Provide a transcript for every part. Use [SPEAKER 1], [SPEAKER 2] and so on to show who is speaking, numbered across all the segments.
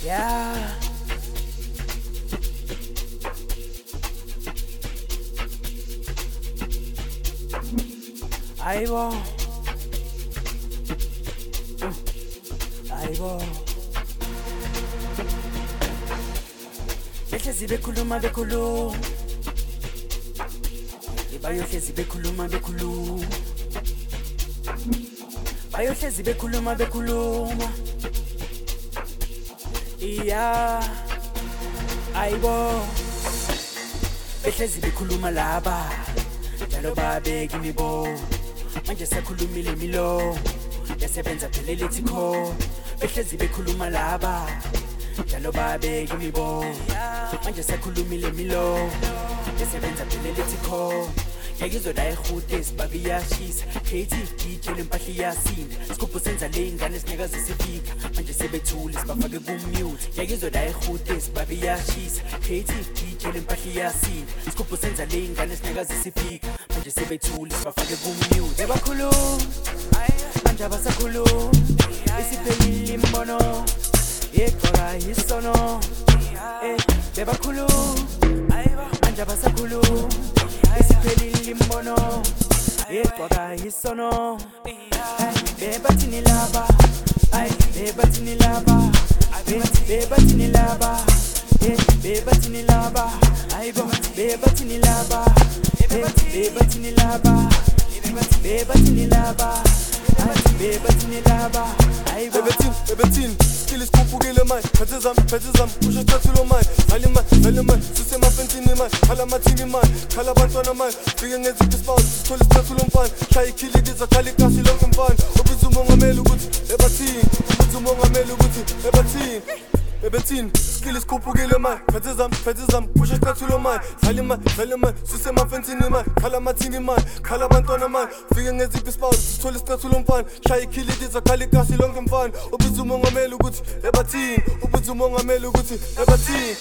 [SPEAKER 1] Yeah. Aibo. Aibo. Behlezi bekhuluma bayohlezi bekhuluma bayohlezi bekhuluma iya aibo behlezi bekhuluma laba njalo babeka imibo manje sekhulumile imilo yasebenza phelele thikho behlezi bekhuluma laba njalo babeka imibo manje sekhulumile imilo yasebenza phelele thikho Yagizoda ehude sibabiyashisa creative DJ lempahla iyasinda Scoop senza le ingane sineka zisifika manje sebethule sibafake ku-mute Yagizoda ehude sibabiyashisa creative DJ lempahla iyasinda Scoop senza le ingane sineka zisifika manje sebethule sibafake ku-mute Bebakhuluma manje abasakhuluma isiphelile imbono yegcora isono bebakhuluma manje abasakhuluma isiphelile imbono yegcora isono bebathini laba bebathini laba bebathini laba bebathini laba ayibo bebathini laba bebathini laba bebathini laba bebathini laba ayibo
[SPEAKER 2] bebathini skill iskhuphukile manje phethe zami kusho thathulo manje zali manje sise mafentini manje khala mathini manje khala abantwana manje fike ngeziphi isibawu sithole isithathulo mfana shaya ikhilidi zakhala ikasi lonke mfana ubiza umongameli ukuthi ebathini ubiza umongameli ukuthi ebathini skill iskhuphukile manje phethe zami kusho isithathulo manje zali manje sise mafentini manje khala mathini manje khala abantwana manje fike ngeziphi isibawu sithole isithathulo mfana shaya ikhilidi zakhala ikasi lonke mfana ubiza umongameli ukuthi ebathini ubiza umongameli ukuthi ebathini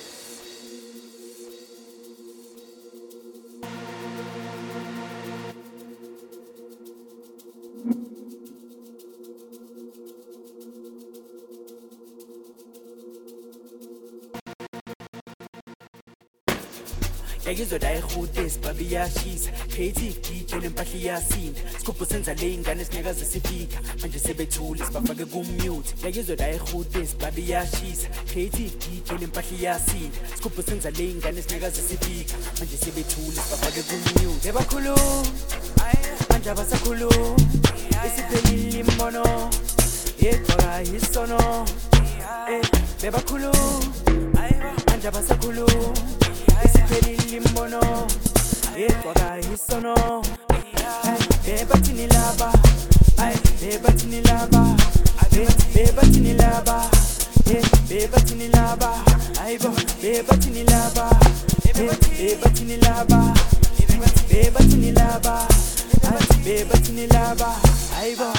[SPEAKER 1] Yagizoda ehude sibabiyashisa creative DJ lempahla iyasinda Scoop senza le ingane sineka zisifika manje sebethule sibafake ku-mute Yagizoda ehude sibabiyashisa creative DJ lempahla iyasinda Scoop senza le ingane sineka zisifika manje sebethule sibafake ku-mute Bebakhuluma manje abasakhuluma isiphelile imbono yegcora isono bebakhuluma manje abasakhuluma isiphelile imbono yegcora isono bebathini laba bebathini laba bebathini laba bebathini laba ayibo bebathini laba bebathini laba bebathini laba bebathini laba ayibo